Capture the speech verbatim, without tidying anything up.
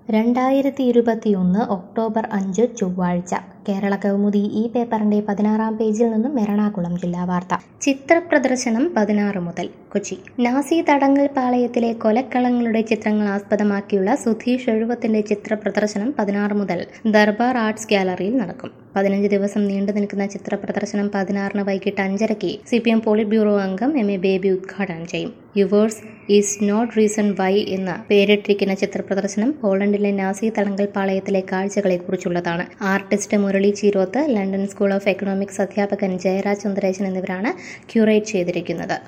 രണ്ടായിരത്തി ഇരുപത്തിയൊന്ന് ഒക്ടോബർ അഞ്ച് ചൊവ്വാഴ്ച കേരള കൗമുദി ഈ പേപ്പറിന്റെ പതിനാറാം പേജിൽ നിന്നും എറണാകുളം ജില്ലാ വാർത്ത. ചിത്രപ്രദർശനം പതിനാറ് മുതൽ. കൊച്ചി. നാസി തടങ്കൽ പാളയത്തിലെ കൊലക്കളങ്ങളുടെ ചിത്രങ്ങൾ ആസ്പദമാക്കിയുള്ള സുധീഷ് എഴുപത്തിന്റെ ചിത്രപ്രദർശനം പതിനാറ് മുതൽ ദർബാർ ആർട്സ് ഗ്യാലറിയിൽ നടക്കും. പതിനഞ്ച് ദിവസം നീണ്ടു നിൽക്കുന്ന ചിത്രപ്രദർശനം പതിനാറിന് വൈകിട്ട് അഞ്ചരയ്ക്ക് C P M polit bureau അംഗം എം എ ബേബി ഉദ്ഘാടനം ചെയ്യും. Yours is not reason why എന്ന പേരിട്ടിരിക്കുന്ന ചിത്രപ്രദർശനം പോളണ്ടിലെ നാസി തടങ്കൽ പാളയത്തിലെ കാഴ്ചകളെക്കുറിച്ചുള്ളതാണ്. Artist Murali Cheeroth, London school of economics അധ്യാപകൻ ജയരാജ് സുന്ദരേശൻ എന്നിവരാണ് ക്യൂറേറ്റ് ചെയ്തിരിക്കുന്നത്.